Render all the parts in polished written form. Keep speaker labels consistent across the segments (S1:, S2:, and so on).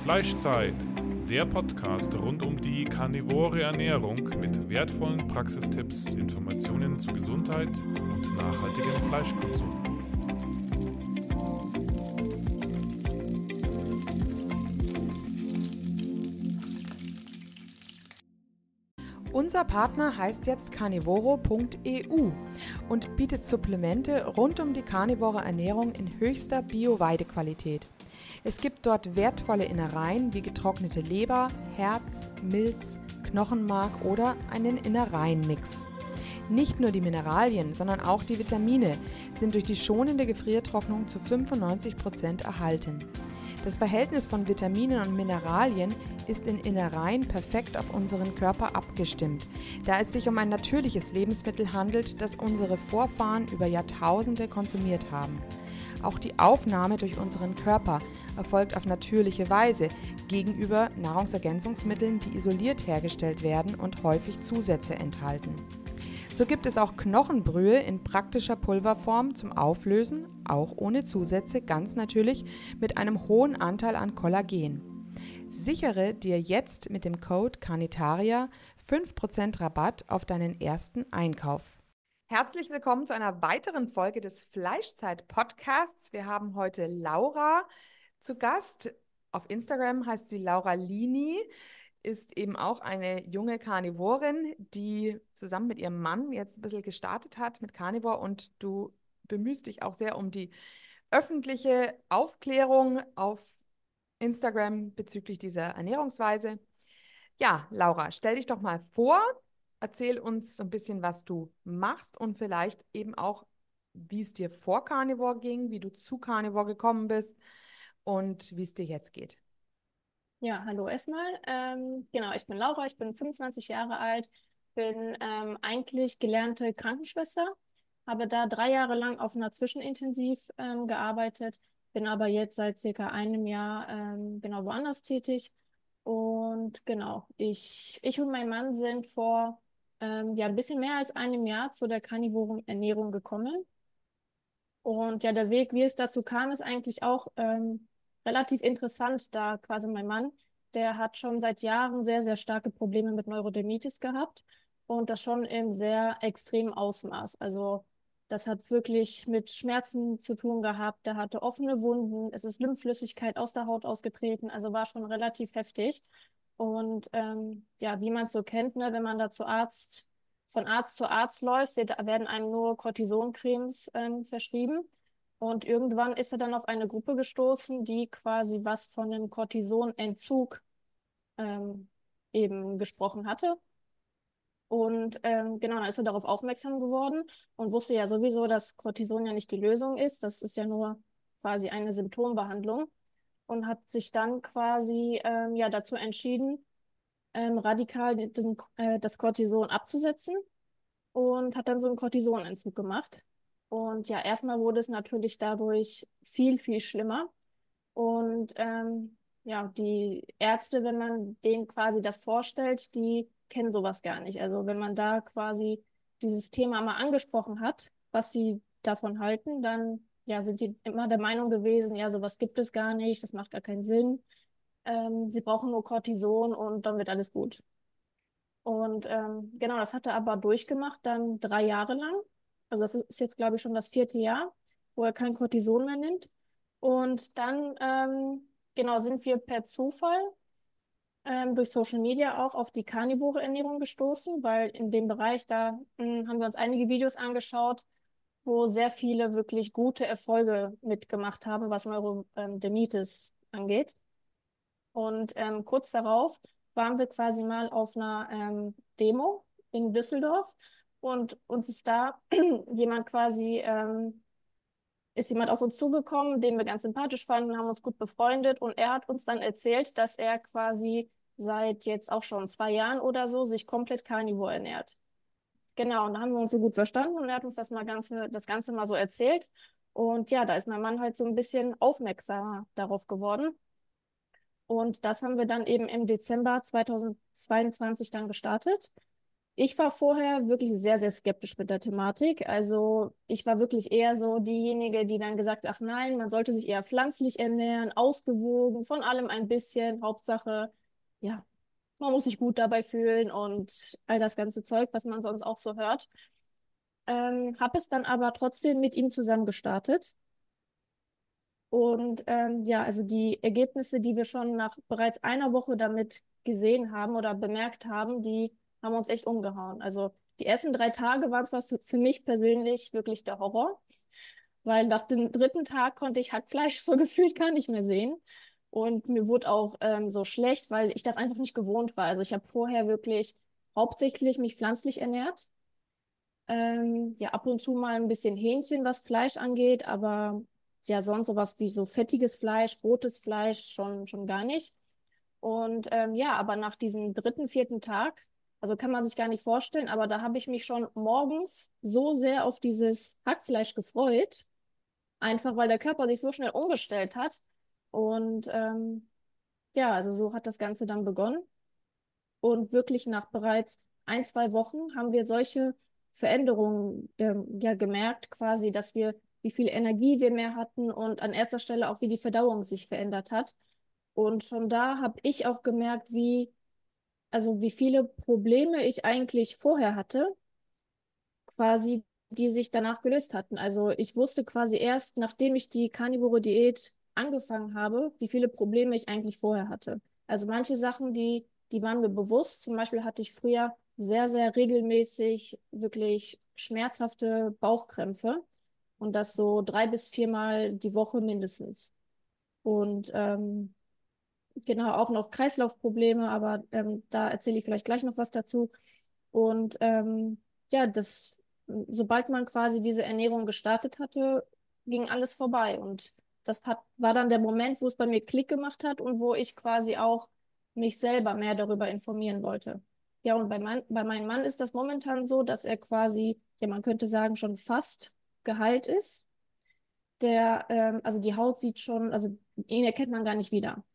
S1: Fleischzeit, der Podcast rund um die karnivore Ernährung mit wertvollen Praxistipps, Informationen zu Gesundheit und nachhaltigem Fleischkonsum.
S2: Unser Partner heißt jetzt carnivoro.eu und bietet Supplemente rund um die karnivore Ernährung in höchster Bio-Weidequalität. Es gibt dort wertvolle Innereien wie getrocknete Leber, Herz, Milz, Knochenmark oder einen Innereienmix. Nicht nur die Mineralien, sondern auch die Vitamine sind durch die schonende Gefriertrocknung zu 95% erhalten. Das Verhältnis von Vitaminen und Mineralien ist in Innereien perfekt auf unseren Körper abgestimmt, da es sich um ein natürliches Lebensmittel handelt, das unsere Vorfahren über Jahrtausende konsumiert haben. Auch die Aufnahme durch unseren Körper erfolgt auf natürliche Weise gegenüber Nahrungsergänzungsmitteln, die isoliert hergestellt werden und häufig Zusätze enthalten. So gibt es auch Knochenbrühe in praktischer Pulverform zum Auflösen, auch ohne Zusätze, ganz natürlich mit einem hohen Anteil an Kollagen. Sichere dir jetzt mit dem Code CARNITARIA 5% Rabatt auf deinen ersten Einkauf. Herzlich willkommen zu einer weiteren Folge des Fleischzeit-Podcasts. Wir haben heute Laura zu Gast. Auf Instagram heißt sie Laura Lini. Ist eben auch eine junge Karnivorin, die zusammen mit ihrem Mann jetzt ein bisschen gestartet hat mit Carnivore, und du bemühst dich auch sehr um die öffentliche Aufklärung auf Instagram bezüglich dieser Ernährungsweise. Ja, Laura, stell dich doch mal vor, erzähl uns so ein bisschen, was du machst und vielleicht eben auch, wie es dir vor Carnivore ging, wie du zu Carnivore gekommen bist und wie es dir jetzt geht.
S3: Ja, hallo erstmal. Genau, ich bin Laura, ich bin 25 Jahre alt, bin eigentlich gelernte Krankenschwester, habe da 3 Jahre lang auf einer Zwischenintensiv gearbeitet, bin aber jetzt seit circa einem Jahr genau woanders tätig. Und genau, ich und mein Mann sind vor ja, ein bisschen mehr als einem Jahr zu der karnivoren Ernährung gekommen. Und ja, der Weg, wie es dazu kam, ist eigentlich auch relativ interessant, da quasi mein Mann, der hat schon seit Jahren sehr, sehr starke Probleme mit Neurodermitis gehabt und das schon im sehr extremen Ausmaß. Also das hat wirklich mit Schmerzen zu tun gehabt, der hatte offene Wunden, es ist Lymphflüssigkeit aus der Haut ausgetreten, also war schon relativ heftig. Und ja, wie man es so kennt, ne, wenn man da von Arzt zu Arzt läuft, werden einem nur Cortisoncremes verschrieben. Und irgendwann ist er dann auf eine Gruppe gestoßen, die quasi was von einem Cortisonentzug ähm, eben gesprochen hatte. Und genau, dann ist er darauf aufmerksam geworden und wusste ja sowieso, dass Cortison ja nicht die Lösung ist. Das ist ja nur quasi eine Symptombehandlung. Und hat sich dann quasi ja, dazu entschieden, radikal das Cortison abzusetzen und hat dann so einen Cortisonentzug gemacht. Und ja, erstmal wurde es natürlich dadurch viel, viel schlimmer. Und ja, die Ärzte, wenn man denen quasi das vorstellt, die kennen sowas gar nicht. Also wenn man da quasi dieses Thema mal angesprochen hat, was sie davon halten, dann ja, sind die immer der Meinung gewesen, ja, sowas gibt es gar nicht, das macht gar keinen Sinn. Sie brauchen nur Cortison und dann wird alles gut. Und genau, das hat er aber durchgemacht, dann 3 Jahre lang. Also das ist jetzt, glaube ich, schon das 4. Jahr, wo er kein Cortison mehr nimmt. Und dann, genau, sind wir per Zufall durch Social Media auch auf die karnivore Ernährung gestoßen, weil in dem Bereich, da haben wir uns einige Videos angeschaut, wo sehr viele wirklich gute Erfolge mitgemacht haben, was Neurodermitis angeht. Und kurz darauf waren wir quasi mal auf einer Demo in Düsseldorf und uns ist da ist jemand auf uns zugekommen, den wir ganz sympathisch fanden, haben uns gut befreundet und er hat uns dann erzählt, dass er quasi seit jetzt auch schon 2 Jahren oder so sich komplett karnivor ernährt. Genau, und da haben wir uns so gut verstanden und er hat uns das Ganze mal so erzählt. Und ja, da ist mein Mann halt so ein bisschen aufmerksamer darauf geworden. Und das haben wir dann eben im Dezember 2022 dann gestartet. Ich war vorher wirklich sehr, sehr skeptisch mit der Thematik. Also ich war wirklich eher so diejenige, die dann gesagt, ach nein, man sollte sich eher pflanzlich ernähren, ausgewogen, von allem ein bisschen. Hauptsache, ja, man muss sich gut dabei fühlen und all das ganze Zeug, was man sonst auch so hört. Habe es dann aber trotzdem mit ihm zusammen gestartet. Und ja, also die Ergebnisse, die wir schon nach bereits einer Woche damit gesehen haben oder bemerkt haben, die haben uns echt umgehauen. Also die ersten 3 Tage waren zwar für mich persönlich wirklich der Horror, weil nach dem dritten Tag konnte ich Hackfleisch so gefühlt gar nicht mehr sehen. Und mir wurde auch so schlecht, weil ich das einfach nicht gewohnt war. Also ich habe vorher wirklich hauptsächlich mich pflanzlich ernährt. Ja, ab und zu mal ein bisschen Hähnchen, was Fleisch angeht, aber ja, sonst sowas wie so fettiges Fleisch, rotes Fleisch schon gar nicht. Und ja, aber nach diesem dritten, vierten Tag, also kann man sich gar nicht vorstellen, aber da habe ich mich schon morgens so sehr auf dieses Hackfleisch gefreut, einfach weil der Körper sich so schnell umgestellt hat. Und ja, also so hat das Ganze dann begonnen. Und wirklich nach bereits 1, 2 Wochen haben wir solche Veränderungen ja gemerkt, quasi, dass wir, wie viel Energie wir mehr hatten und an erster Stelle auch, wie die Verdauung sich verändert hat. Und schon da habe ich auch gemerkt, also wie viele Probleme ich eigentlich vorher hatte, quasi, die sich danach gelöst hatten. Also ich wusste quasi erst, nachdem ich die Carnivore-Diät angefangen habe, wie viele Probleme ich eigentlich vorher hatte. Also manche Sachen, die waren mir bewusst. Zum Beispiel hatte ich früher sehr, sehr regelmäßig wirklich schmerzhafte Bauchkrämpfe und das so 3 bis 4 Mal die Woche mindestens. Und genau, auch noch Kreislaufprobleme, aber da erzähle ich vielleicht gleich noch was dazu. Und ja, sobald man quasi diese Ernährung gestartet hatte, ging alles vorbei. Und war dann der Moment, wo es bei mir Klick gemacht hat und wo ich quasi auch mich selber mehr darüber informieren wollte. Ja, und bei meinem Mann ist das momentan so, dass er quasi, ja, man könnte sagen, schon fast geheilt ist. Also die Haut sieht schon, also ihn erkennt man gar nicht wieder,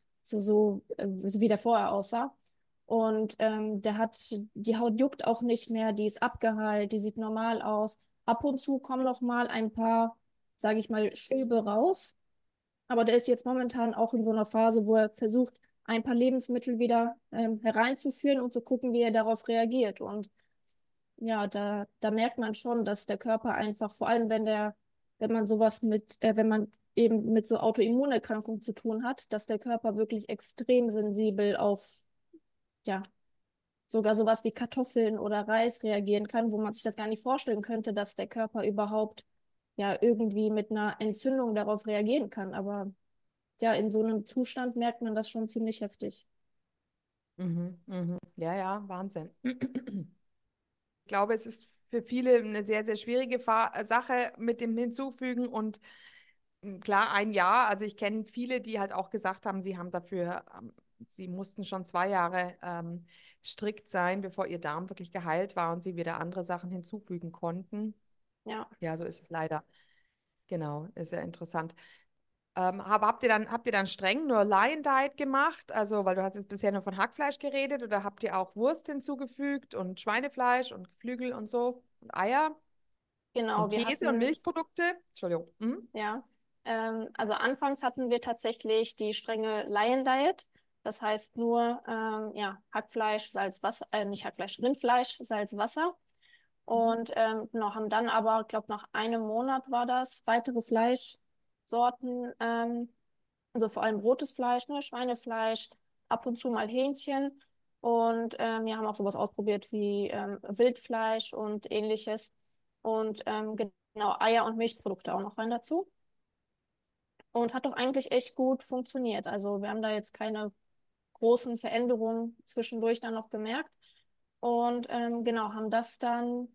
S3: so wie der vorher aussah. Und die Haut juckt auch nicht mehr, die ist abgeheilt, die sieht normal aus. Ab und zu kommen noch mal ein paar, sage ich mal, Schübe raus. Aber der ist jetzt momentan auch in so einer Phase, wo er versucht, ein paar Lebensmittel wieder hereinzuführen und zu gucken, wie er darauf reagiert. Und ja, da merkt man schon, dass der Körper einfach, vor allem wenn man wenn man eben mit so Autoimmunerkrankungen zu tun hat, dass der Körper wirklich extrem sensibel auf, ja, sogar sowas wie Kartoffeln oder Reis reagieren kann, wo man sich das gar nicht vorstellen könnte, dass der Körper überhaupt ja irgendwie mit einer Entzündung darauf reagieren kann. Aber ja, in so einem Zustand merkt man das schon ziemlich heftig.
S2: Mhm, mhm. Ja, ja, Wahnsinn. Ich glaube, es ist für viele eine sehr, sehr schwierige Sache mit dem Hinzufügen und klar, ein Jahr. Also ich kenne viele, die halt auch gesagt haben, sie haben dafür, sie mussten schon 2 Jahre strikt sein, bevor ihr Darm wirklich geheilt war und sie wieder andere Sachen hinzufügen konnten.
S3: Ja.
S2: Ja, so ist es leider. Genau, ist ja interessant. Aber habt ihr dann streng nur Lion Diet gemacht? Also, weil du hast jetzt bisher nur von Hackfleisch geredet, oder habt ihr auch Wurst hinzugefügt und Schweinefleisch und Geflügel und so und Eier
S3: Genau,
S2: und
S3: wir
S2: Käse und
S3: hatten,
S2: Milchprodukte? Entschuldigung. Mhm.
S3: ja, also anfangs hatten wir tatsächlich die strenge Lion Diet. Das heißt nur, ja, Hackfleisch, Salz, Wasser, nicht Hackfleisch, Rindfleisch, Salz, Wasser.
S2: Mhm.
S3: Und genau, haben dann aber, ich glaube, nach einem Monat war das, weitere Fleischsorten, also vor allem rotes Fleisch, ne, Schweinefleisch, ab und zu mal Hähnchen. Und wir haben auch sowas ausprobiert wie Wildfleisch und ähnliches. Und genau, Eier und Milchprodukte auch noch rein dazu. Und hat doch eigentlich echt gut funktioniert. Also wir haben da jetzt keine großen Veränderungen zwischendurch dann noch gemerkt. Und genau, haben das dann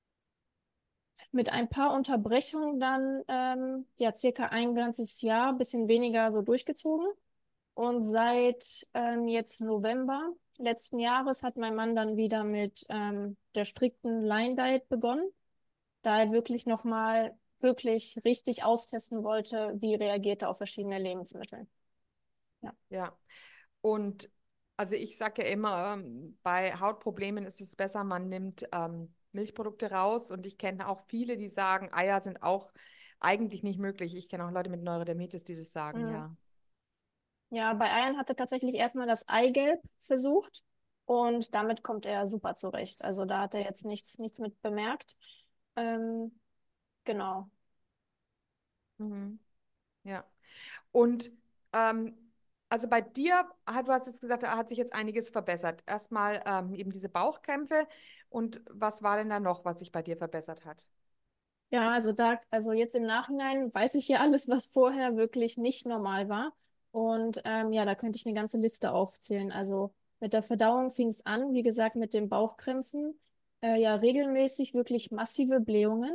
S3: mit ein paar Unterbrechungen dann ja circa ein ganzes Jahr, bisschen weniger so durchgezogen. Und seit jetzt November letzten Jahres hat mein Mann dann wieder mit der strikten Line Diet begonnen, da er wirklich nochmal wirklich richtig austesten wollte, wie reagiert er auf verschiedene Lebensmittel. Ja.
S2: Ja. Und Also ich sage ja immer, bei Hautproblemen ist es besser, man nimmt Milchprodukte raus. Und ich kenne auch viele, die sagen, Eier sind auch eigentlich nicht möglich. Ich kenne auch Leute mit Neurodermitis, die das sagen,
S3: Mhm.
S2: ja.
S3: Ja, bei Eiern hatte tatsächlich erstmal das Eigelb versucht und damit kommt er super zurecht. Also da hat er jetzt nichts mit bemerkt. Ähm, genau.
S2: Mhm. Ja. Und ähm, also bei dir, du hast jetzt gesagt, da hat sich jetzt einiges verbessert. Erstmal eben diese Bauchkrämpfe. Und was war denn da noch, was sich bei dir verbessert hat?
S3: Ja, also jetzt im Nachhinein weiß ich ja alles, was vorher wirklich nicht normal war. Und ja, da könnte ich eine ganze Liste aufzählen. Also mit der Verdauung fing es an, wie gesagt, mit den Bauchkrämpfen. Ja, regelmäßig wirklich massive Blähungen.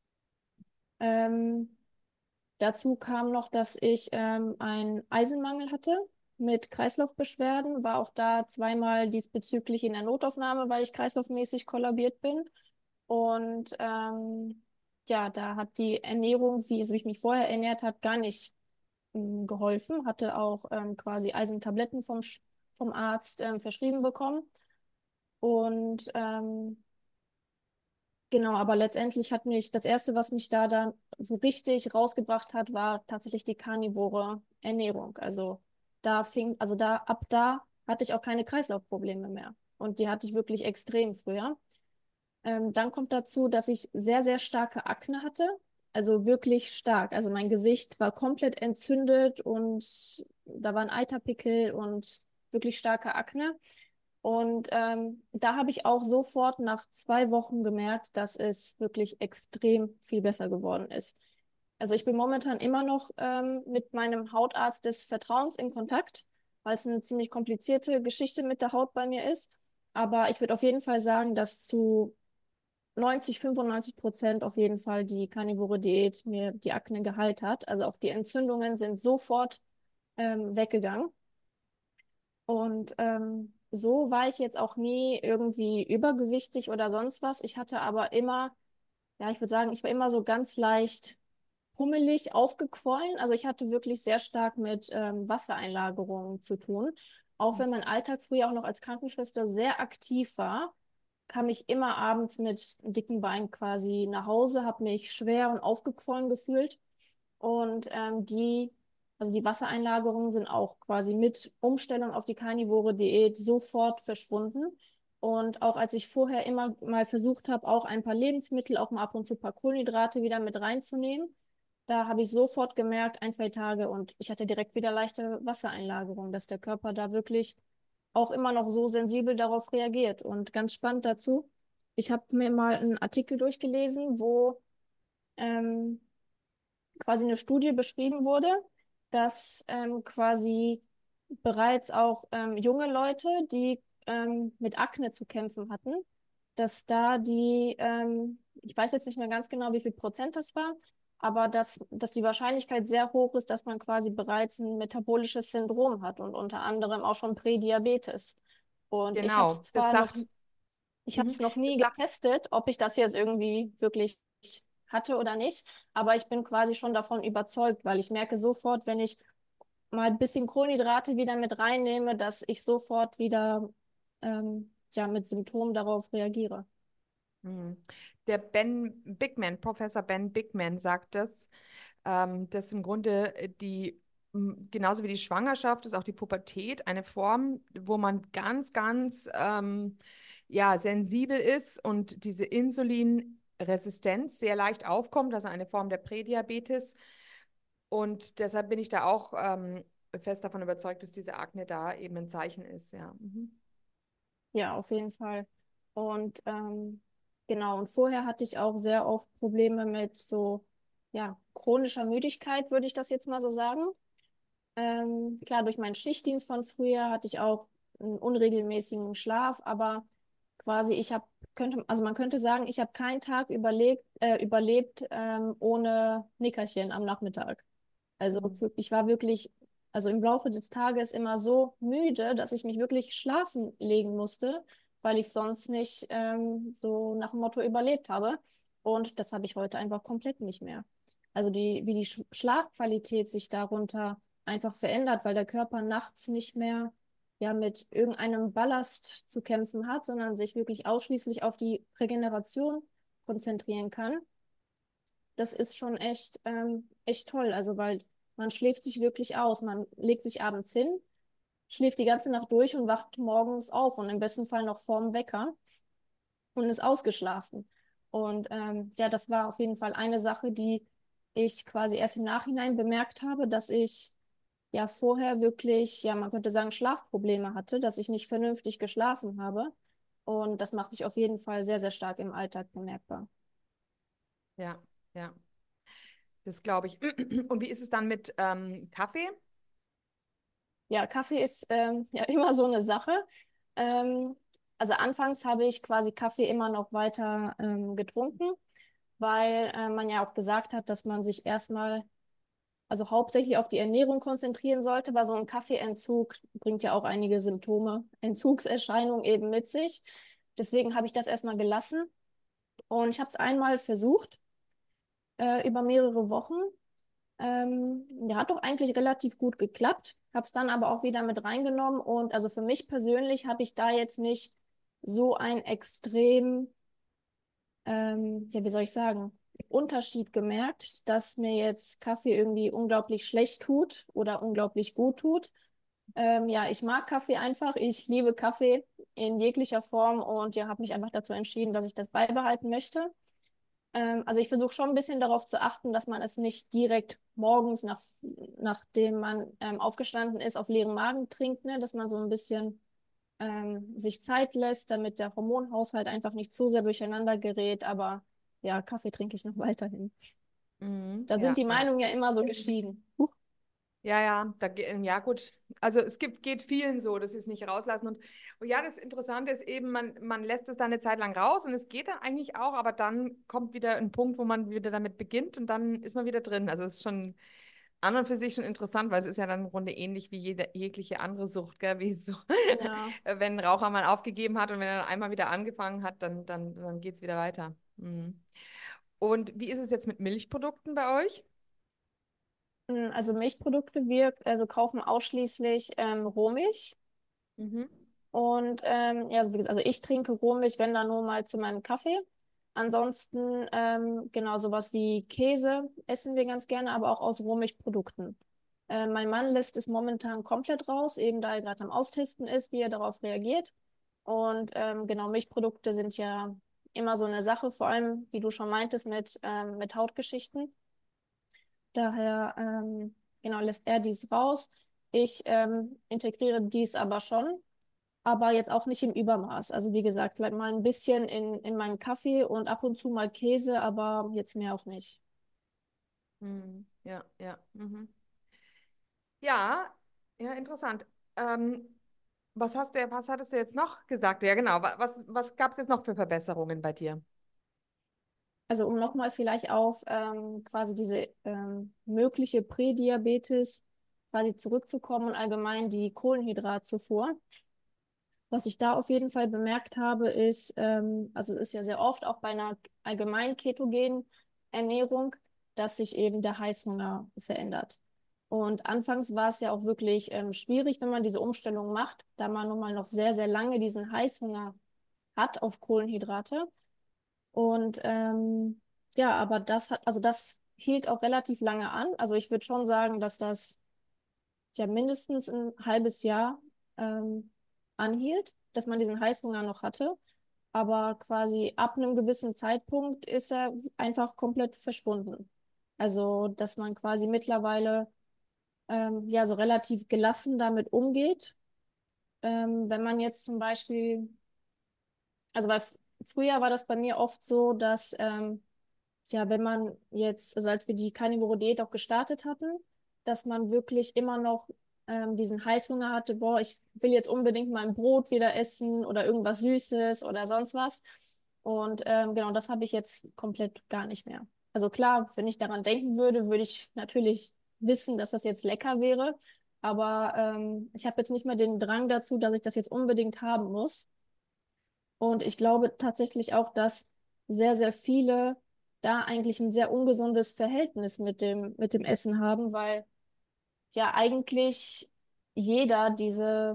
S3: Ähm, Dazu kam noch, dass ich einen Eisenmangel hatte mit Kreislaufbeschwerden, war auch da zweimal diesbezüglich in der Notaufnahme, weil ich kreislaufmäßig kollabiert bin. Und ja, da hat die Ernährung, wie ich mich vorher ernährt hat, gar nicht geholfen. Hatte auch quasi Eisentabletten vom Arzt verschrieben bekommen. Und genau, aber letztendlich hat mich das Erste, was mich da dann so richtig rausgebracht hat, war tatsächlich die karnivore Ernährung. Ab da hatte ich auch keine Kreislaufprobleme mehr. Und die hatte ich wirklich extrem früher. Dann kommt dazu, dass ich sehr, sehr starke Akne hatte. Also wirklich stark. Also mein Gesicht war komplett entzündet und da waren Eiterpickel und wirklich starke Akne. Und da habe ich auch sofort nach 2 Wochen gemerkt, dass es wirklich extrem viel besser geworden ist. Also ich bin momentan immer noch mit meinem Hautarzt des Vertrauens in Kontakt, weil es eine ziemlich komplizierte Geschichte mit der Haut bei mir ist. Aber ich würde auf jeden Fall sagen, dass zu 95% auf jeden Fall die karnivore Diät mir die Akne geheilt hat. Also auch die Entzündungen sind sofort weggegangen. Und so war ich jetzt auch nie irgendwie übergewichtig oder sonst was. Ich hatte aber immer, ja, ich würde sagen, ich war immer so ganz leicht pummelig, aufgequollen. Also ich hatte wirklich sehr stark mit Wassereinlagerungen zu tun. Auch wenn mein Alltag früher auch noch als Krankenschwester sehr aktiv war, kam ich immer abends mit dicken Beinen quasi nach Hause, habe mich schwer und aufgequollen gefühlt. Und also die Wassereinlagerungen sind auch quasi mit Umstellung auf die karnivore Diät sofort verschwunden. Und auch als ich vorher immer mal versucht habe, auch ein paar Lebensmittel, auch mal ab und zu ein paar Kohlenhydrate wieder mit reinzunehmen, da habe ich sofort gemerkt, 1, 2 Tage, und ich hatte direkt wieder leichte Wassereinlagerung, dass der Körper da wirklich auch immer noch so sensibel darauf reagiert. Und ganz spannend dazu, ich habe mir mal einen Artikel durchgelesen, wo ähm, quasi eine Studie beschrieben wurde, dass quasi bereits auch junge Leute, die mit Akne zu kämpfen hatten, dass da ich weiß jetzt nicht mehr ganz genau, wie viel Prozent das war, aber dass die Wahrscheinlichkeit sehr hoch ist, dass man quasi bereits ein metabolisches Syndrom hat und unter anderem auch schon Prädiabetes. Und
S2: Genau,
S3: ich habe es noch
S2: das
S3: nie
S2: sagt,
S3: getestet, ob ich das jetzt irgendwie wirklich hatte oder nicht, aber ich bin quasi schon davon überzeugt, weil ich merke sofort, wenn ich mal ein bisschen Kohlenhydrate wieder mit reinnehme, dass ich sofort wieder ja, mit Symptomen darauf reagiere.
S2: mhm. Der Professor Ben Bigman sagt das, dass im Grunde genauso wie die Schwangerschaft ist auch die Pubertät eine Form, wo man ganz, ganz ja, sensibel ist und diese Insulinresistenz sehr leicht aufkommt, also eine Form der Prädiabetes. Und deshalb bin ich da auch fest davon überzeugt, dass diese Akne da eben ein Zeichen ist, ja. Mhm.
S3: Ja, auf jeden Fall. Und genau, und vorher hatte ich auch sehr oft Probleme mit so, ja, chronischer Müdigkeit, würde ich das jetzt mal so sagen. Klar, durch meinen Schichtdienst von früher hatte ich auch einen unregelmäßigen Schlaf, aber quasi also man könnte sagen, ich habe keinen Tag überlebt ohne Nickerchen am Nachmittag. Also
S2: Mhm.
S3: ich war wirklich, also im Laufe des Tages immer so müde, dass ich mich wirklich schlafen legen musste, weil ich sonst nicht so nach dem Motto überlebt habe. Und das habe ich heute einfach komplett nicht mehr. Also wie die Schlafqualität sich darunter einfach verändert, weil der Körper nachts nicht mehr ja mit irgendeinem Ballast zu kämpfen hat, sondern sich wirklich ausschließlich auf die Regeneration konzentrieren kann. Das ist schon echt toll. Also, weil man schläft sich wirklich aus. Man legt sich abends hin, schläft die ganze Nacht durch und wacht morgens auf und im besten Fall noch vorm Wecker und ist ausgeschlafen. Und ja, das war auf jeden Fall eine Sache, die ich quasi erst im Nachhinein bemerkt habe, dass ich ja vorher wirklich, ja, man könnte sagen, Schlafprobleme hatte, dass ich nicht vernünftig geschlafen habe. Und das macht sich auf jeden Fall sehr, sehr stark im Alltag bemerkbar.
S2: Ja, ja, das glaube ich. Und wie ist es dann mit Kaffee?
S3: Ja, Kaffee ist ja immer so eine Sache. Ähm, also anfangs habe ich quasi Kaffee immer noch weiter getrunken, weil man ja auch gesagt hat, dass man sich erstmal, also hauptsächlich auf die Ernährung konzentrieren sollte, weil so ein Kaffeeentzug bringt ja auch einige Symptome, Entzugserscheinungen eben mit sich. Deswegen habe ich das erstmal gelassen und ich habe es einmal versucht, über mehrere Wochen. Ja, hat doch eigentlich relativ gut geklappt. Habe es dann aber auch wieder mit reingenommen und also für mich persönlich habe ich da jetzt nicht so ein extrem, ja, wie soll ich sagen, Unterschied gemerkt, dass mir jetzt Kaffee irgendwie unglaublich schlecht tut oder unglaublich gut tut. Ja, ich mag Kaffee einfach. Ich liebe Kaffee in jeglicher Form und ja, habe mich einfach dazu entschieden, dass ich das beibehalten möchte. Also ich versuche schon ein bisschen darauf zu achten, dass man es nicht direkt morgens, nachdem man aufgestanden ist, auf leeren Magen trinkt, ne? Dass man so ein bisschen sich Zeit lässt, damit der Hormonhaushalt einfach nicht zu sehr durcheinander gerät. Aber ja, Kaffee trinke ich noch weiterhin.
S2: Mhm.
S3: Da sind
S2: Ja,
S3: die
S2: ja.
S3: Meinungen ja immer so geschieden.
S2: Ja, ja, ja gut. Also geht vielen so, dass sie es nicht rauslassen. Und ja, das Interessante ist eben, man lässt es dann eine Zeit lang raus und es geht dann eigentlich auch, aber dann kommt wieder ein Punkt, wo man wieder damit beginnt und dann ist man wieder drin. Also es ist schon an und für sich schon interessant, weil es ist ja dann im Grunde ähnlich wie jegliche andere Sucht, gell? Wie so,
S3: Ja.
S2: wenn ein Raucher mal aufgegeben hat und wenn er dann einmal wieder angefangen hat, dann geht es wieder weiter. Mhm. Und wie ist es jetzt mit Milchprodukten bei euch?
S3: Also Milchprodukte, wir also kaufen ausschließlich Rohmilch.
S2: Mhm.
S3: Und ja, also, wie gesagt, also ich trinke Rohmilch, wenn dann nur mal zu meinem Kaffee. Ansonsten genau sowas wie Käse essen wir ganz gerne, aber auch aus Rohmilchprodukten. Mein Mann lässt es momentan komplett raus, eben da er gerade am Austesten ist, wie er darauf reagiert. Und genau, Milchprodukte sind ja immer so eine Sache, vor allem, wie du schon meintest, mit Hautgeschichten. Daher genau lässt er dies raus. Ich integriere dies aber schon, aber jetzt auch nicht im Übermaß. Also wie gesagt, vielleicht mal ein bisschen in meinem Kaffee und ab und zu mal Käse, aber jetzt mehr auch nicht.
S2: Mhm. Ja, ja. Mhm. Ja, ja, interessant. Ähm, was hattest du jetzt noch gesagt? Ja, genau. Was gab es jetzt noch für Verbesserungen bei dir?
S3: Also um nochmal vielleicht auf quasi diese mögliche Prädiabetes quasi zurückzukommen und allgemein die Kohlenhydratzufuhr. Was ich da auf jeden Fall bemerkt habe, ist, also es ist ja sehr oft auch bei einer allgemein ketogenen Ernährung, dass sich eben der Heißhunger verändert. Und anfangs war es ja auch wirklich schwierig, wenn man diese Umstellung macht, da man nun mal noch sehr, sehr lange diesen Heißhunger hat auf Kohlenhydrate. Und ja, aber also das hielt auch relativ lange an. Also ich würde schon sagen, dass das ja mindestens ein halbes Jahr ähm, anhielt, dass man diesen Heißhunger noch hatte. Aber quasi ab einem gewissen Zeitpunkt ist er einfach komplett verschwunden. Also, dass man quasi mittlerweile ja so relativ gelassen damit umgeht. Wenn man jetzt zum Beispiel, also früher war das bei mir oft so, dass ja, wenn man jetzt, also als wir die Carnivore-Diät auch gestartet hatten, dass man wirklich immer noch diesen Heißhunger hatte, boah, ich will jetzt unbedingt mein Brot wieder essen oder irgendwas Süßes oder sonst was. Und genau, das habe ich jetzt komplett gar nicht mehr. Also klar, wenn ich daran denken würde, würde ich natürlich wissen, dass das jetzt lecker wäre. Aber ich habe jetzt nicht mehr den Drang dazu, dass ich das jetzt unbedingt haben muss. Und ich glaube tatsächlich auch, dass sehr, sehr viele da eigentlich ein sehr ungesundes Verhältnis mit dem Essen haben, weil ja eigentlich jeder diese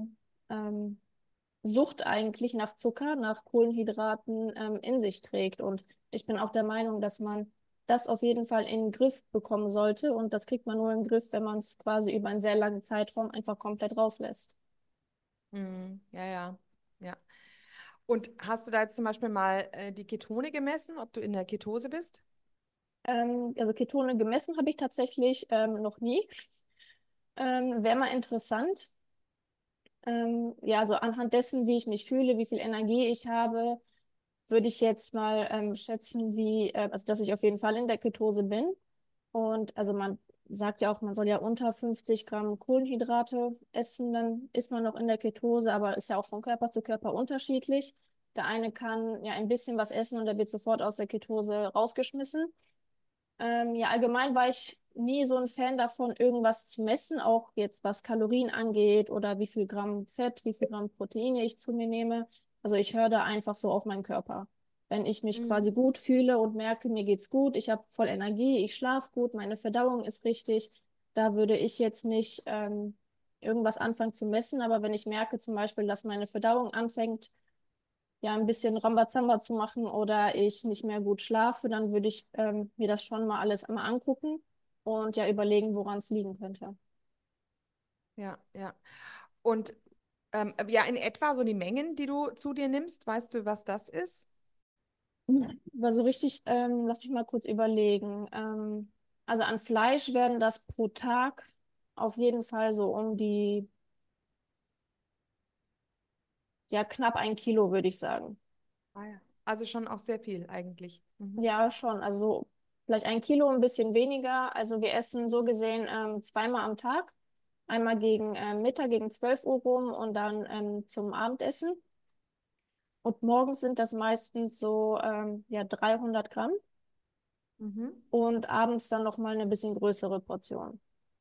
S3: ähm, Sucht eigentlich nach Zucker, nach Kohlenhydraten in sich trägt. Und ich bin auch der Meinung, dass man das auf jeden Fall in den Griff bekommen sollte. Und das kriegt man nur in den Griff, wenn man es quasi über einen sehr langen Zeitraum einfach komplett rauslässt.
S2: Ja, ja, ja. Und hast du da jetzt zum Beispiel mal die Ketone gemessen, ob du in der Ketose bist?
S3: Also Ketone gemessen habe ich tatsächlich noch nie. Wäre mal interessant. Ja, so anhand dessen, wie ich mich fühle, wie viel Energie ich habe, würde ich jetzt mal schätzen, also dass ich auf jeden Fall in der Ketose bin. Und also man sagt ja auch, man soll ja unter 50 Gramm Kohlenhydrate essen, dann ist man noch in der Ketose, aber ist ja auch von Körper zu Körper unterschiedlich. Der eine kann ja ein bisschen was essen und der wird sofort aus der Ketose rausgeschmissen. Ja, allgemein war ich nie so ein Fan davon, irgendwas zu messen, auch jetzt was Kalorien angeht oder wie viel Gramm Fett, wie viel Gramm Proteine ich zu mir nehme. Also ich höre da einfach so auf meinen Körper. Wenn ich mich
S2: Mhm.
S3: quasi gut fühle und merke, mir geht's gut, ich habe voll Energie, ich schlafe gut, meine Verdauung ist richtig, da würde ich jetzt nicht irgendwas anfangen zu messen. Aber wenn ich merke zum Beispiel, dass meine Verdauung anfängt, ja, ein bisschen Rambazamba zu machen oder ich nicht mehr gut schlafe, dann würde ich mir das schon mal alles einmal angucken und ja überlegen, woran es liegen könnte.
S2: Ja, ja. Und ja, in etwa so die Mengen, die du zu dir nimmst, weißt du, was das ist?
S3: War so richtig, lass mich mal kurz überlegen. Also an Fleisch werden das pro Tag auf jeden Fall so um die, ja, knapp 1 Kilo, würde ich sagen.
S2: Ah, ja. Also schon auch sehr viel eigentlich. Mhm.
S3: Ja, schon. Also vielleicht 1 Kilo, ein bisschen weniger. Also wir essen so gesehen zweimal am Tag. Einmal gegen Mittag, gegen 12 Uhr rum und dann zum Abendessen. Und morgens sind das meistens so ja, 300 Gramm
S2: Mhm.
S3: und abends dann nochmal eine bisschen größere Portion.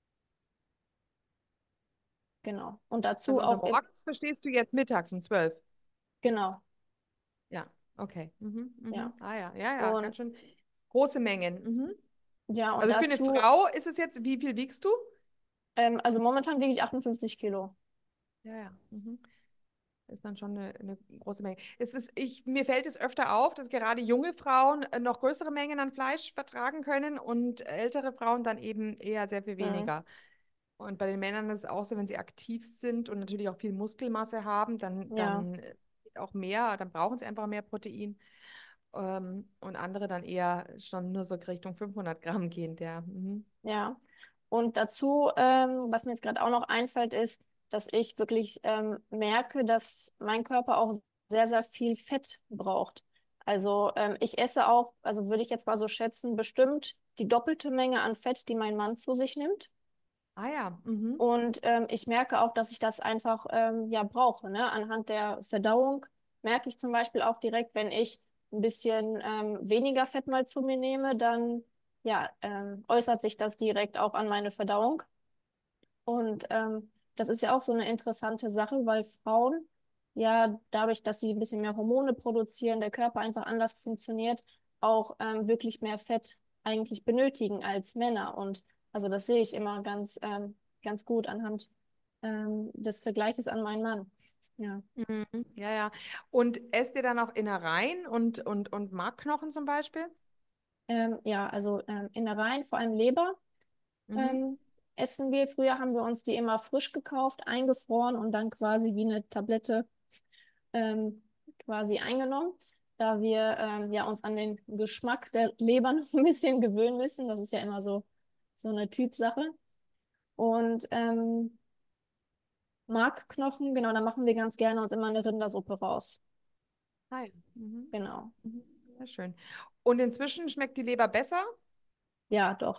S3: Genau. Und dazu
S2: Also
S3: auch im,
S2: morgens verstehst du jetzt mittags um 12.
S3: genau,
S2: Ja, okay. Mhm.
S3: ja.
S2: Mhm. Ah, ja, ja, ja,
S3: Und
S2: ganz schön große Mengen. Mhm.
S3: ja, und
S2: Also für eine
S3: dazu,
S2: Frau ist es jetzt, wie viel wiegst du?
S3: also momentan wiege ich 58 Kilo.
S2: Ja, ja. Mhm. Ist dann schon eine große Menge. Mir fällt es öfter auf, dass gerade junge Frauen noch größere Mengen an Fleisch vertragen können und ältere Frauen dann eben eher sehr viel
S3: Mhm.
S2: weniger. Und bei den Männern ist es auch so, wenn sie aktiv sind und natürlich auch viel Muskelmasse haben,
S3: Ja,
S2: geht auch mehr, dann brauchen sie einfach mehr Protein. Und andere dann eher schon nur so Richtung 500 Gramm gehen, ja. Mhm.
S3: ja. Und dazu, was mir jetzt gerade auch noch einfällt, ist, dass ich wirklich merke, dass mein Körper auch sehr, sehr viel Fett braucht. Also ich esse auch, also würde ich jetzt mal so schätzen, bestimmt die doppelte Menge an Fett, die mein Mann zu sich nimmt.
S2: Ah ja. Mhm.
S3: Und ich merke auch, dass ich das einfach ja brauche. Ne? Anhand der Verdauung merke ich zum Beispiel auch direkt, wenn ich ein bisschen weniger Fett mal zu mir nehme, dann ja, äußert sich das direkt auch an meine Verdauung. Und das ist ja auch so eine interessante Sache, weil Frauen ja dadurch, dass sie ein bisschen mehr Hormone produzieren, der Körper einfach anders funktioniert, auch wirklich mehr Fett eigentlich benötigen als Männer. Und also das sehe ich immer ganz gut anhand des Vergleiches an meinen Mann. Ja,
S2: Mhm. Ja, ja. Und esst ihr dann auch Innereien und Markknochen zum Beispiel?
S3: ja, also Innereien, vor allem Leber.
S2: Mhm.
S3: ähm, essen wir. Früher haben wir uns die immer frisch gekauft, eingefroren und dann quasi wie eine Tablette ähm, quasi eingenommen, da wir ja uns an den Geschmack der Leber noch ein bisschen gewöhnen müssen. Das ist ja immer so eine Typsache. Und Markknochen, genau, da machen wir ganz gerne uns immer eine Rindersuppe raus.
S2: Ah ja. Mhm.
S3: Genau.
S2: Mhm. Sehr schön. Und inzwischen schmeckt die Leber besser?
S3: Ja, doch.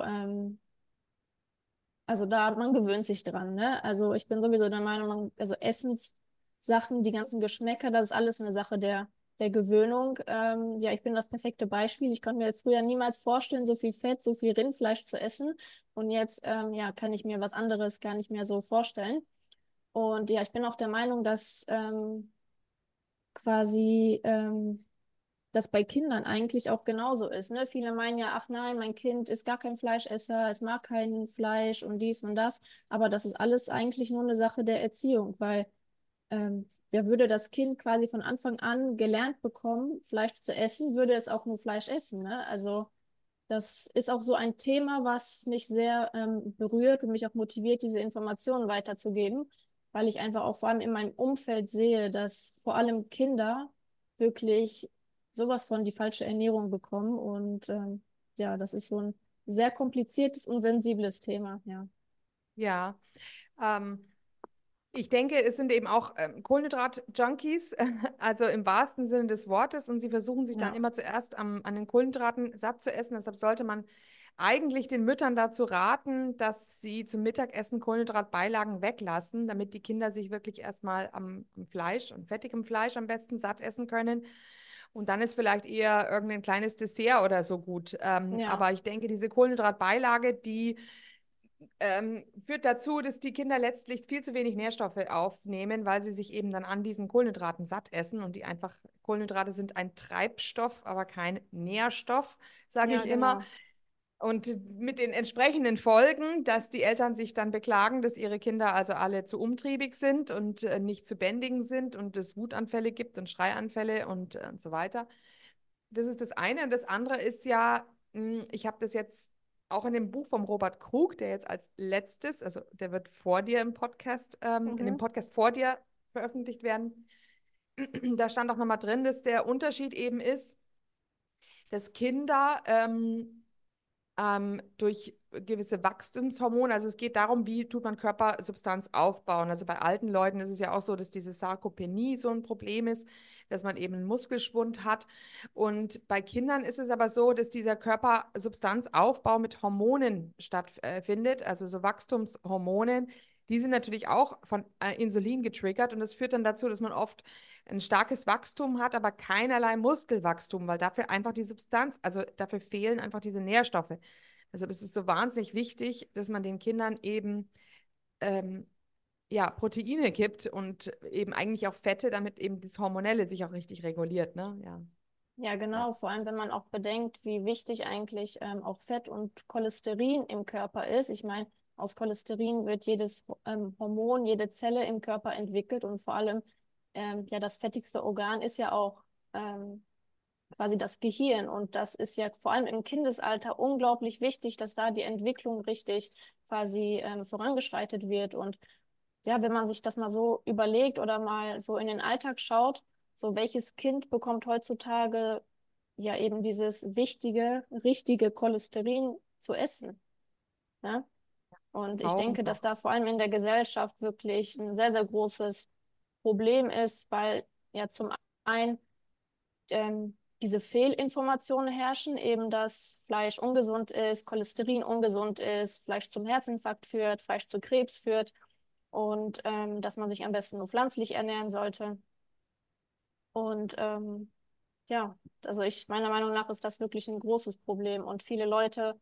S3: Also da, man gewöhnt sich dran, ne? Also ich bin sowieso der Meinung, also Essenssachen, die ganzen Geschmäcker, das ist alles eine Sache der Gewöhnung. Ja, ich bin das perfekte Beispiel. Ich konnte mir früher niemals vorstellen, so viel Fett, so viel Rindfleisch zu essen. Und jetzt, ja, kann ich mir was anderes gar nicht mehr so vorstellen. Und ja, ich bin auch der Meinung, dass quasi das bei Kindern eigentlich auch genauso ist. Ne? Viele meinen ja, ach nein, mein Kind ist gar kein Fleischesser, es mag kein Fleisch und dies und das. Aber das ist alles eigentlich nur eine Sache der Erziehung, weil ja, würde das Kind quasi von Anfang an gelernt bekommen, Fleisch zu essen, würde es auch nur Fleisch essen, ne? Also das ist auch so ein Thema, was mich sehr berührt und mich auch motiviert, diese Informationen weiterzugeben, weil ich einfach auch vor allem in meinem Umfeld sehe, dass vor allem Kinder wirklich sowas von die falsche Ernährung bekommen. Und ja, das ist so ein sehr kompliziertes und sensibles Thema, ja.
S2: Ja, ähm, ich denke, es sind eben auch Kohlenhydrat-Junkies, also im wahrsten Sinne des Wortes, und sie versuchen sich dann
S3: Ja,
S2: immer zuerst an den Kohlenhydraten satt zu essen. Deshalb sollte man eigentlich den Müttern dazu raten, dass sie zum Mittagessen Kohlenhydratbeilagen weglassen, damit die Kinder sich wirklich erstmal am Fleisch und fettigem Fleisch am besten satt essen können. Und dann ist vielleicht eher irgendein kleines Dessert oder so gut.
S3: ja,
S2: Aber ich denke, diese Kohlenhydratbeilage, die führt dazu, dass die Kinder letztlich viel zu wenig Nährstoffe aufnehmen, weil sie sich eben dann an diesen Kohlenhydraten satt essen und die einfach, Kohlenhydrate sind ein Treibstoff, aber kein Nährstoff, sage
S3: ja,
S2: ich immer.
S3: genau.
S2: Und mit den entsprechenden Folgen, dass die Eltern sich dann beklagen, dass ihre Kinder also alle zu umtriebig sind und nicht zu bändigen sind und es Wutanfälle gibt und Schreianfälle und so weiter. Das ist das eine. Und das andere ist ja, ich habe das jetzt auch in dem Buch vom Robert Krug, der jetzt als letztes, also der wird vor dir im Podcast, in dem
S3: Mhm.
S2: Podcast vor dir veröffentlicht werden. Da stand auch nochmal drin, dass der Unterschied eben ist, dass Kinder durch gewisse Wachstumshormone. Also es geht darum, wie tut man Körpersubstanz aufbauen. Also bei alten Leuten ist es ja auch so, dass diese Sarkopenie so ein Problem ist, dass man eben einen Muskelschwund hat. Und bei Kindern ist es aber so, dass dieser Körpersubstanzaufbau mit Hormonen stattfindet, also so Wachstumshormonen. Die sind natürlich auch von Insulin getriggert und das führt dann dazu, dass man oft ein starkes Wachstum hat, aber keinerlei Muskelwachstum, weil dafür einfach die Substanz, also dafür fehlen einfach diese Nährstoffe. Deshalb ist es so wahnsinnig wichtig, dass man den Kindern eben ähm, ja, Proteine gibt und eben eigentlich auch Fette, damit eben das Hormonelle sich auch richtig reguliert, ne? Ja,
S3: Ja,
S2: ja.
S3: genau. Vor allem, wenn man auch bedenkt, wie wichtig eigentlich auch Fett und Cholesterin im Körper ist. Ich meine, aus Cholesterin wird jedes Hormon, jede Zelle im Körper entwickelt und vor allem ja das fettigste Organ ist ja auch quasi das Gehirn und das ist ja vor allem im Kindesalter unglaublich wichtig, dass da die Entwicklung richtig quasi vorangeschreitet wird und ja, wenn man sich das mal so überlegt oder mal so in den Alltag schaut, so welches Kind bekommt heutzutage ja eben dieses wichtige, richtige Cholesterin zu essen, ne? Und ich
S2: Kaum
S3: denke, dass
S2: noch.
S3: da vor allem in der Gesellschaft wirklich ein sehr, sehr großes Problem ist, weil ja zum einen diese Fehlinformationen herrschen, eben dass Fleisch ungesund ist, Cholesterin ungesund ist, Fleisch zum Herzinfarkt führt, Fleisch zu Krebs führt und dass man sich am besten nur pflanzlich ernähren sollte. Und ja, also meiner Meinung nach ist das wirklich ein großes Problem und viele Leute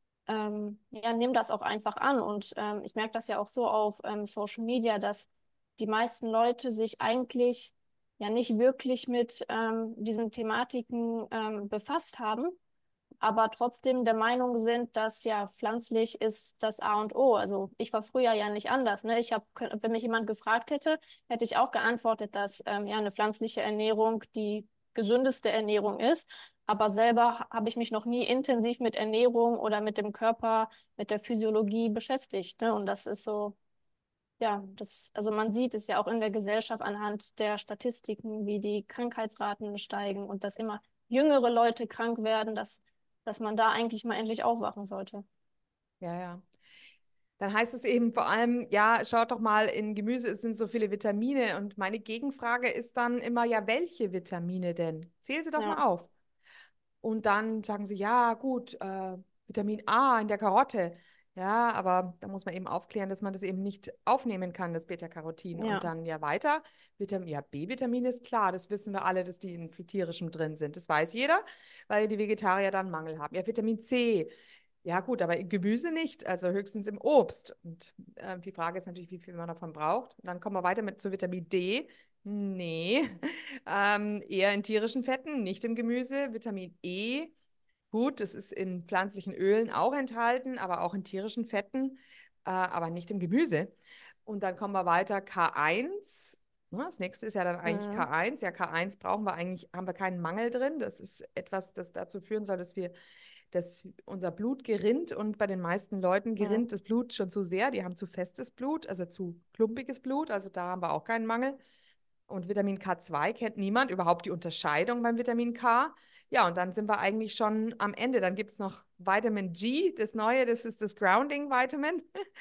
S3: ja, nehmen das auch einfach an. Und ich merke das ja auch so auf Social Media, dass die meisten Leute sich eigentlich ja nicht wirklich mit diesen Thematiken befasst haben, aber trotzdem der Meinung sind, dass ja pflanzlich ist das A und O. Also ich war früher ja nicht anders, ne? Wenn mich jemand gefragt hätte, hätte ich auch geantwortet, dass ja eine pflanzliche Ernährung die gesündeste Ernährung ist. Aber selber habe ich mich noch nie intensiv mit Ernährung oder mit dem Körper, mit der Physiologie beschäftigt, ne? Und das ist so, ja, also man sieht es ja auch in der Gesellschaft anhand der Statistiken, wie die Krankheitsraten steigen und dass immer jüngere Leute krank werden, dass man da eigentlich mal endlich aufwachen sollte.
S2: Ja, ja. Dann heißt es eben vor allem, ja, schaut doch mal in Gemüse, es sind so viele Vitamine. Und meine Gegenfrage ist dann immer, ja, welche Vitamine denn? Zähl sie doch
S3: Ja,
S2: mal auf. Und dann sagen sie, ja, gut, Vitamin A in der Karotte. Ja, aber da muss man eben aufklären, dass man das eben nicht aufnehmen kann, das Beta-Carotin. Und
S3: ja,
S2: dann ja weiter. Ja, B-Vitamin ist klar, das wissen wir alle, dass die in tierischem drin sind. Das weiß jeder, weil die Vegetarier dann Mangel haben. Ja, Vitamin C. Ja, gut, aber im Gemüse nicht, also höchstens im Obst. Und die Frage ist natürlich, wie viel man davon braucht. Und dann kommen wir weiter zu Vitamin D. Nee, eher in tierischen Fetten, nicht im Gemüse. Vitamin E, gut, das ist in pflanzlichen Ölen auch enthalten, aber auch in tierischen Fetten, aber nicht im Gemüse. Und dann kommen wir weiter, K1. Ne? Das nächste ist ja dann eigentlich
S3: Mhm.
S2: K1. Ja, K1 brauchen wir eigentlich, haben wir keinen Mangel drin. Das ist etwas, das dazu führen soll, dass unser Blut gerinnt, und bei den meisten Leuten
S3: Ja.
S2: gerinnt das Blut schon zu sehr. Die haben zu festes Blut, also zu klumpiges Blut. Also da haben wir auch keinen Mangel. Und Vitamin K2 kennt niemand, überhaupt die Unterscheidung beim Vitamin K. Ja, und dann sind wir eigentlich schon am Ende. Dann gibt es noch Vitamin G, das neue, das ist das Grounding Vitamin.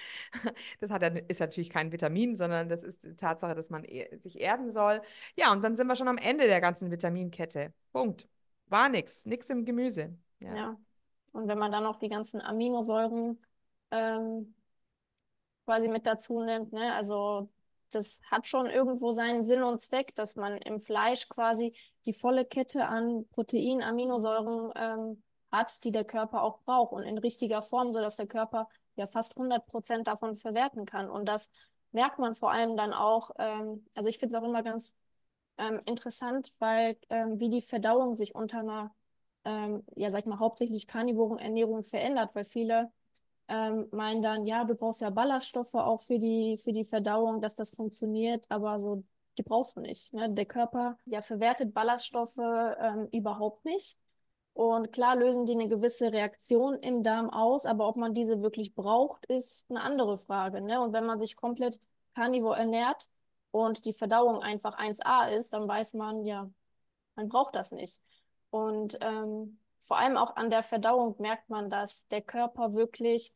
S2: Ist natürlich kein Vitamin, sondern das ist die Tatsache, dass man sich erden soll. Ja, und dann sind wir schon am Ende der ganzen Vitaminkette. Punkt. War nix im Gemüse. Ja.
S3: Ja. Und wenn man dann noch die ganzen Aminosäuren ähm, quasi mit dazu nimmt, ne? Also das hat schon irgendwo seinen Sinn und Zweck, dass man im Fleisch quasi die volle Kette an Protein, Aminosäuren hat, die der Körper auch braucht und in richtiger Form, sodass der Körper ja fast 100% davon verwerten kann. Und das merkt man vor allem dann auch, also ich finde es auch immer ganz interessant, weil wie die Verdauung sich unter einer, ja sag ich mal, hauptsächlich karnivoren Ernährung verändert, weil viele meinen dann, ja, du brauchst ja Ballaststoffe auch für die Verdauung, dass das funktioniert, aber so, die brauchst du nicht. Ne? Der Körper, ja, verwertet Ballaststoffe überhaupt nicht. Und klar lösen die eine gewisse Reaktion im Darm aus, aber ob man diese wirklich braucht, ist eine andere Frage. Ne? Und wenn man sich komplett karnivor ernährt und die Verdauung einfach 1A ist, dann weiß man, ja, man braucht das nicht. Und vor allem auch an der Verdauung merkt man, dass der Körper wirklich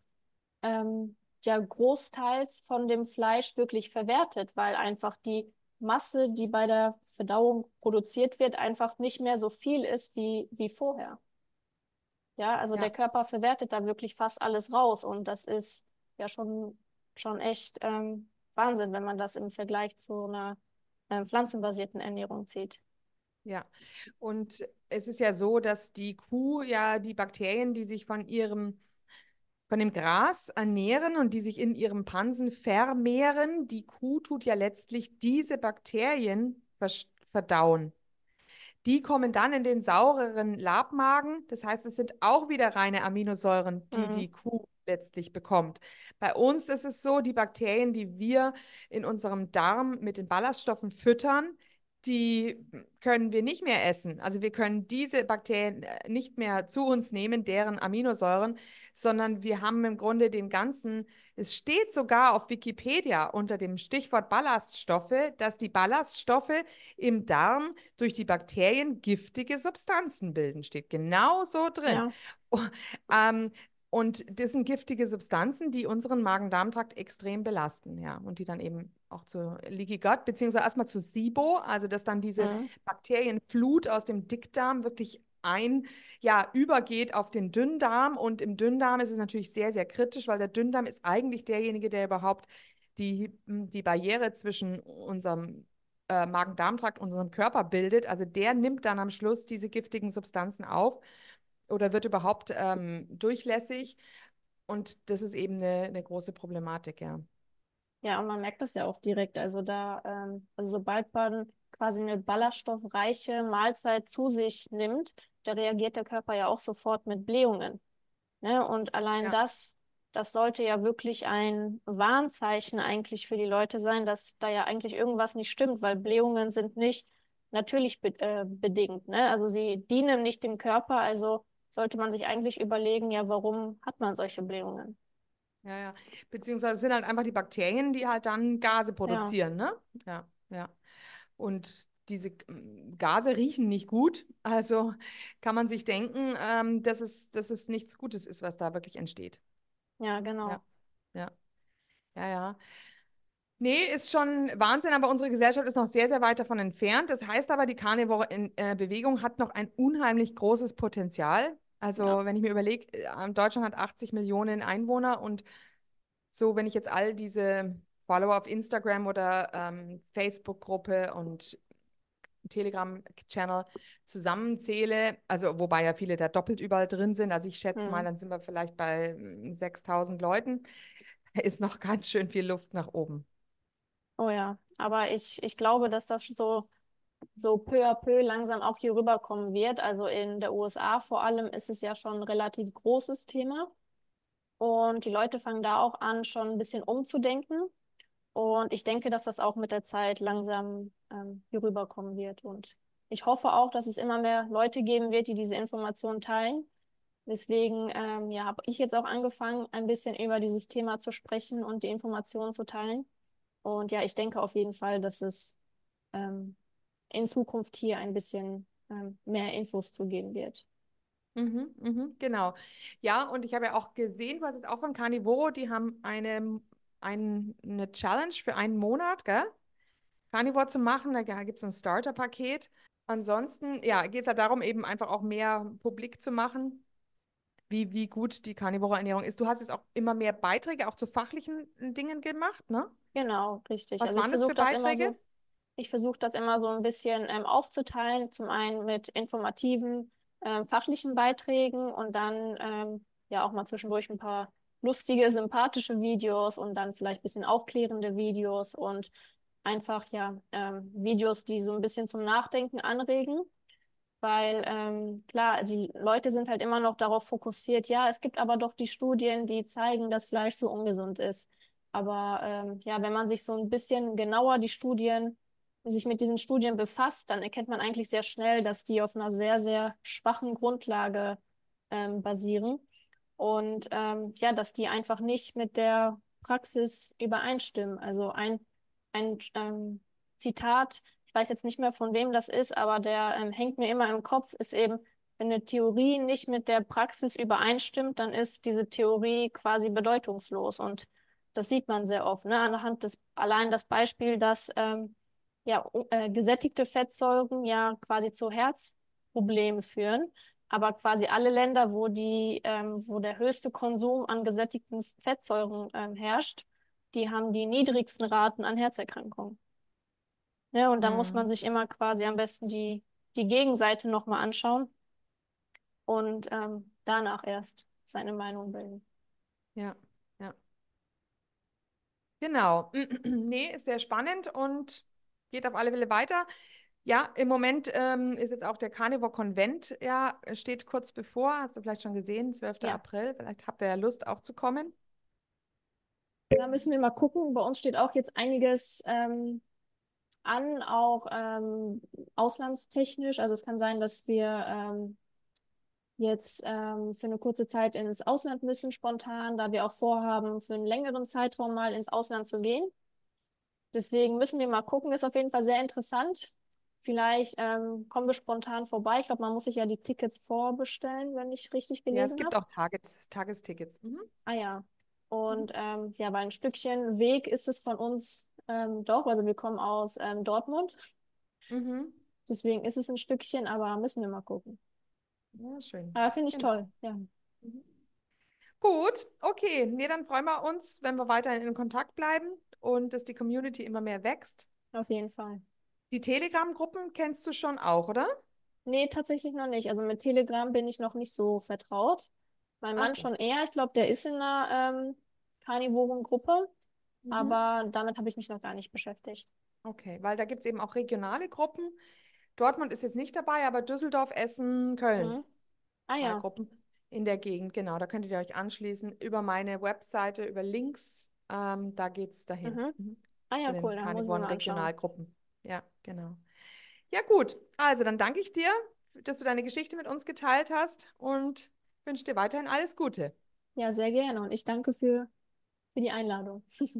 S3: ja großteils von dem Fleisch wirklich verwertet, weil einfach die Masse, die bei der Verdauung produziert wird, einfach nicht mehr so viel ist wie vorher. Ja, also der
S2: Ja.
S3: Körper verwertet da wirklich fast alles raus und das ist ja schon echt Wahnsinn, wenn man das im Vergleich zu einer pflanzenbasierten Ernährung zieht.
S2: Ja, und es ist ja so, dass die Kuh ja die Bakterien, die sich von dem Gras ernähren und die sich in ihrem Pansen vermehren, die Kuh tut ja letztlich diese Bakterien verdauen. Die kommen dann in den saureren Labmagen. Das heißt, es sind auch wieder reine Aminosäuren, die
S3: Mhm.
S2: die Kuh letztlich bekommt. Bei uns ist es so, die Bakterien, die wir in unserem Darm mit den Ballaststoffen füttern, die können wir nicht mehr essen. Also wir können diese Bakterien nicht mehr zu uns nehmen, deren Aminosäuren, sondern wir haben im Grunde den ganzen, es steht sogar auf Wikipedia unter dem Stichwort Ballaststoffe, dass die Ballaststoffe im Darm durch die Bakterien giftige Substanzen bilden, steht genau so drin.
S3: Ja,
S2: Oh, ähm, und das sind giftige Substanzen, die unseren Magen-Darm-Trakt extrem belasten, ja, und die dann eben auch zu Leaky Gut, beziehungsweise erstmal zu SIBO, also dass dann diese
S3: mhm.
S2: Bakterienflut aus dem Dickdarm wirklich ja, übergeht auf den Dünndarm. Und im Dünndarm ist es natürlich sehr, sehr kritisch, weil der Dünndarm ist eigentlich derjenige, der überhaupt die Barriere zwischen unserem Magen-Darm-Trakt, unserem Körper bildet. Also der nimmt dann am Schluss diese giftigen Substanzen auf oder wird überhaupt durchlässig. Und das ist eben eine große Problematik, ja.
S3: Ja, und man merkt das ja auch direkt. Also also sobald man quasi eine ballaststoffreiche Mahlzeit zu sich nimmt, da reagiert der Körper ja auch sofort mit Blähungen. Ne? Und allein
S2: Ja.
S3: das sollte ja wirklich ein Warnzeichen eigentlich für die Leute sein, dass da ja eigentlich irgendwas nicht stimmt, weil Blähungen sind nicht natürlich bedingt. Ne? Also sie dienen nicht dem Körper, also sollte man sich eigentlich überlegen, ja, warum hat man solche Blähungen?
S2: Ja, ja. Beziehungsweise es sind halt einfach die Bakterien, die halt dann Gase
S3: Ja,
S2: produzieren, ne? Ja, ja. Und diese Gase riechen nicht gut. Also kann man sich denken, dass es nichts Gutes ist, was da wirklich entsteht.
S3: ja,
S2: Ja,
S3: genau.
S2: ja, ja, ja. Nee, ist schon Wahnsinn, aber unsere Gesellschaft ist noch sehr, sehr weit davon entfernt. Das heißt aber, die Carnivore-Bewegung hat noch ein unheimlich großes Potenzial.
S3: Ja.
S2: Also, wenn ich mir überlege, Deutschland hat 80 Millionen Einwohner, und so, wenn ich jetzt all diese Follower auf Instagram oder Facebook-Gruppe und Telegram-Channel zusammenzähle, also wobei ja viele da doppelt überall drin sind, also ich schätze mal,
S3: Hm.
S2: dann sind wir vielleicht bei 6000 Leuten. Da ist noch ganz schön viel Luft nach oben.
S3: Oh ja, aber ich glaube, dass das so peu à peu langsam auch hier rüberkommen wird. Also in der USA vor allem ist es ja schon ein relativ großes Thema und die Leute fangen da auch an, schon ein bisschen umzudenken. Und ich denke, dass das auch mit der Zeit langsam hier rüberkommen wird. Und ich hoffe auch, dass es immer mehr Leute geben wird, die diese Informationen teilen. Deswegen habe ich jetzt auch angefangen, ein bisschen über dieses Thema zu sprechen und die Informationen zu teilen. Und ja, ich denke auf jeden Fall, dass es in Zukunft hier ein bisschen mehr Infos zu geben wird.
S2: Genau. Ja, und ich habe ja auch gesehen, du hast es auch von Carnivoro, die haben eine Challenge für einen Monat, gell? Carnivore zu machen, da gibt es ein Starter-Paket. Ansonsten, ja, geht es ja darum, eben einfach auch mehr publik zu machen, wie gut die Carnivore-Ernährung ist. Du hast jetzt auch immer mehr Beiträge auch zu fachlichen Dingen gemacht, ne?
S3: Genau, richtig.
S2: Was
S3: Also ich
S2: waren das für
S3: versuche das immer
S2: Beiträge?
S3: so, ich versuche das immer so ein bisschen aufzuteilen. Zum einen mit informativen, fachlichen Beiträgen und dann ja auch mal zwischendurch ein paar lustige, sympathische Videos und dann vielleicht ein bisschen aufklärende Videos und einfach ja Videos, die so ein bisschen zum Nachdenken anregen. Weil klar, die Leute sind halt immer noch darauf fokussiert, ja, es gibt aber doch die Studien, die zeigen, dass Fleisch so ungesund ist. Aber ja, wenn man sich so ein bisschen genauer sich mit diesen Studien befasst, dann erkennt man eigentlich sehr schnell, dass die auf einer sehr, sehr schwachen Grundlage basieren. Und ja, dass die einfach nicht mit der Praxis übereinstimmen. Also ein Zitat, ich weiß jetzt nicht mehr, von wem das ist, aber der hängt mir immer im Kopf, ist eben, wenn eine Theorie nicht mit der Praxis übereinstimmt, dann ist diese Theorie quasi bedeutungslos. Und das sieht man sehr oft, ne? Anhand des, allein das Beispiel, dass gesättigte Fettsäuren ja quasi zu Herzproblemen führen. Aber quasi alle Länder, wo der höchste Konsum an gesättigten Fettsäuren herrscht, die haben die niedrigsten Raten an Herzerkrankungen. Ja, und dann muss man
S2: Hm.
S3: sich immer quasi am besten die Gegenseite nochmal anschauen und danach erst seine Meinung bilden.
S2: Ja, ja. Genau. Nee, ist sehr spannend und geht auf alle Fälle weiter. Ja, im Moment ist jetzt auch der Carnivore-Konvent, ja, steht kurz bevor. Hast du vielleicht schon gesehen, 12.
S3: Ja,
S2: April. Vielleicht habt ihr ja Lust auch zu kommen.
S3: da müssen wir mal gucken. Bei uns steht auch jetzt einiges an, auch auslandstechnisch. Also es kann sein, dass wir jetzt für eine kurze Zeit ins Ausland müssen, spontan, da wir auch vorhaben, für einen längeren Zeitraum mal ins Ausland zu gehen. Deswegen müssen wir mal gucken. Ist auf jeden Fall sehr interessant. Vielleicht kommen wir spontan vorbei. Ich glaube, man muss sich ja die Tickets vorbestellen, wenn ich richtig
S2: Ja, es
S3: gelesen
S2: gibt
S3: habe.
S2: auch Tagestickets.
S3: Ah ja.
S2: Mhm.
S3: Und ja, weil ein Stückchen Weg ist es von uns doch. Also wir kommen aus Dortmund.
S2: Mhm.
S3: Deswegen ist es ein Stückchen, aber müssen wir mal gucken.
S2: Ja, schön.
S3: Aber finde ich
S2: Genau.
S3: toll. Ja,
S2: Mhm. Gut, okay. Nee, dann freuen wir uns, wenn wir weiterhin in Kontakt bleiben und dass die Community immer mehr wächst.
S3: auf jeden Fall.
S2: Die Telegram-Gruppen kennst du schon auch, oder?
S3: Nee, tatsächlich noch nicht. Also mit Telegram bin ich noch nicht so vertraut. Mein
S2: Ach
S3: Mann
S2: so.
S3: schon eher. Ich glaube, der ist in einer Carnivoren-Gruppe,
S2: Mhm.
S3: aber damit habe ich mich noch gar nicht beschäftigt.
S2: Okay, weil da gibt es eben auch regionale Gruppen. Dortmund ist jetzt nicht dabei, aber Düsseldorf, Essen, Köln.
S3: Mhm. Ah
S2: 2
S3: ja.
S2: Gruppen in der Gegend, genau. Da könnt ihr euch anschließen über meine Webseite, über Links. Da geht es dahin.
S3: Mhm.
S2: Mhm.
S3: Ah
S2: Zu
S3: ja, cool.
S2: den
S3: Da muss ich mir
S2: Carnivoren
S3: mal anschauen.
S2: Regionalgruppen. Ja, genau. Ja, gut. Also dann danke ich dir, dass du deine Geschichte mit uns geteilt hast und wünsche dir weiterhin alles Gute.
S3: Ja, sehr gerne. Und ich danke für die Einladung.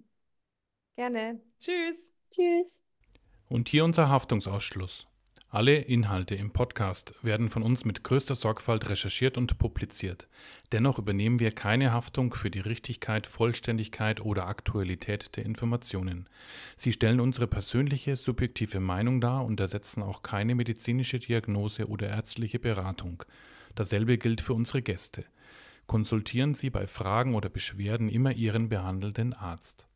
S2: Gerne. Tschüss.
S3: Tschüss.
S1: Und hier unser Haftungsausschluss. Alle Inhalte im Podcast werden von uns mit größter Sorgfalt recherchiert und publiziert. Dennoch übernehmen wir keine Haftung für die Richtigkeit, Vollständigkeit oder Aktualität der Informationen. Sie stellen unsere persönliche, subjektive Meinung dar und ersetzen auch keine medizinische Diagnose oder ärztliche Beratung. Dasselbe gilt für unsere Gäste. Konsultieren Sie bei Fragen oder Beschwerden immer Ihren behandelnden Arzt.